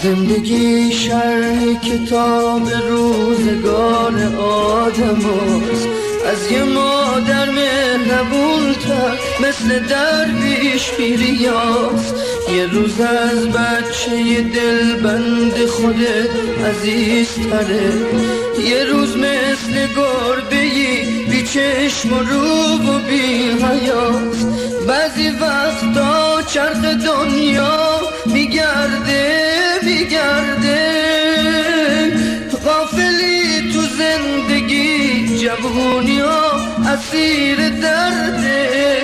زندگی شرح کتاب روزگار آدم هست، از یه مادر مهربون‌تر مثل درویش پیریاست. یه روز از بچه دلبند خودت عزیزتره، یه روز مثل گربه‌ای بی چشم و رو و بی حیاست. بعضی وقتا چرخ دنیا میگرده غافلی تو زندگی، جوونی ها اسیر درده.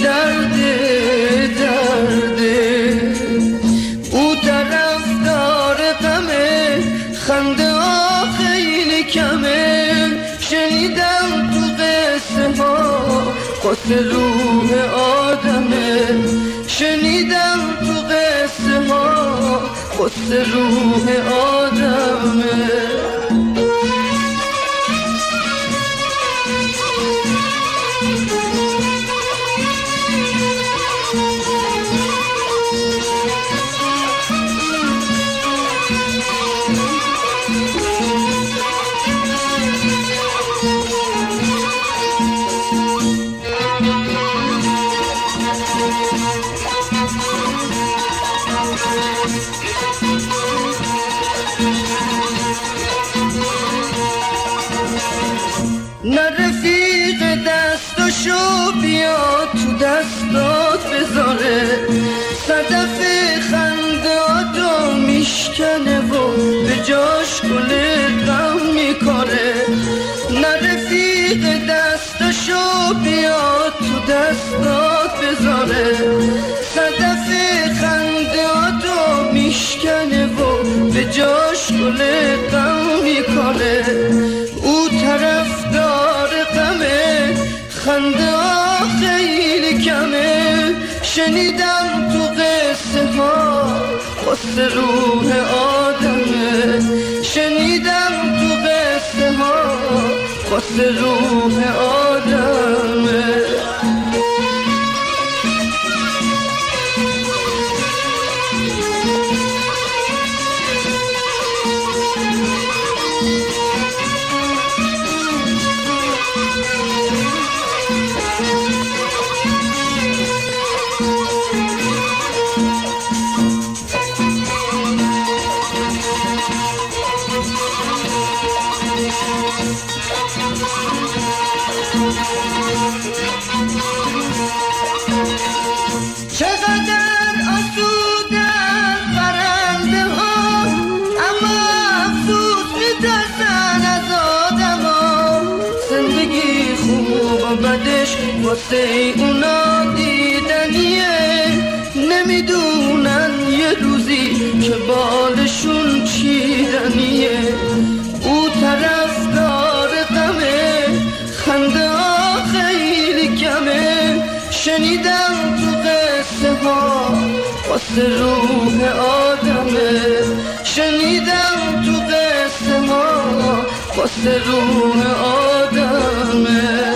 او طرفدار غمه، خنده ها خیلی کمه. شنیدم تو قصه ها قصه روح آدمه، شنیدم تو قصه ها قصه روح آدمه. نه رفیق دستشو بیا تو دستات بذاره، صدف خندهاتو میشکنه و به جاش گل غم میکاره. نه رفیق دستشو بیا تو دستات بذاره، صدف خندهاتو میشکنه و به جاش گل غم میکاره. او طرفدار غمه، خنده ها خیلی کمه. شنیدم تو قصه ها قصه روح آدمه، شنیدم تو قصه ها قصه روح آدمه. چقدر آسودن پرنده ها، اما افسوس میترسن از آدم ها. زندگی خوب و بدش واسه اونا دیدنیه، نمیدونن یه روزی که بالشون چیدنیه. او طرفدار غمه، خنده ها خیلی کمه. شنیدم تو قصه ها قصه روح آدمه، شنیدم تو قصه ها قصه روح آدمه.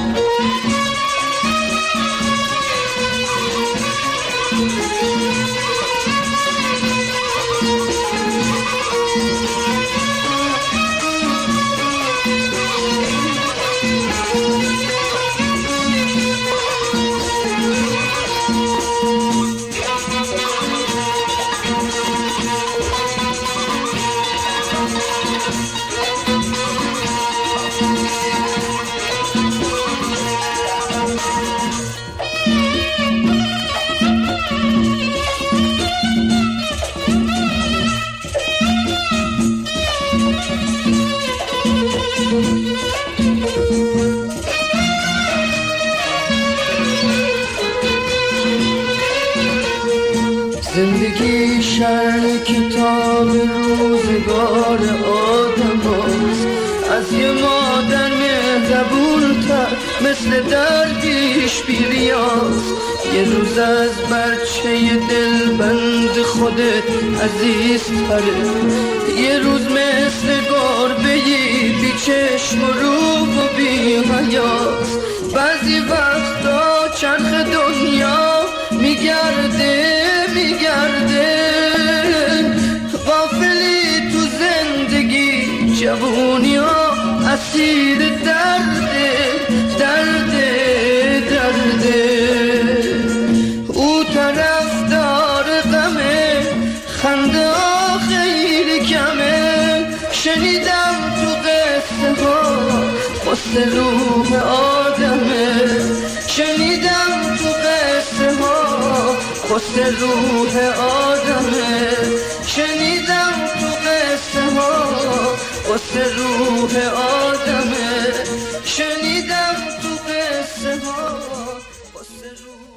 زندگی شرح کتاب روزگار آدم هست، از یه مادر مهربون‌تر مثل درویش پیریاست. یه روز از بچه دلبند خودت عزیزتره، یه روز مثل گربه‌ای بی چشم و رو و بی حیاست. بعضی وقتا چرخ دنیا میگرده اسیر درد او طرفدار غمه، خنده ها خیلی کمه. شنیدم تو قصه ها قصه روح آدمه، شنیدم تو قصه ها قصه روح آدمه، شنیدم تو قصه ها قصه روح آدمه، شنیدم تو قصه ها قصه روح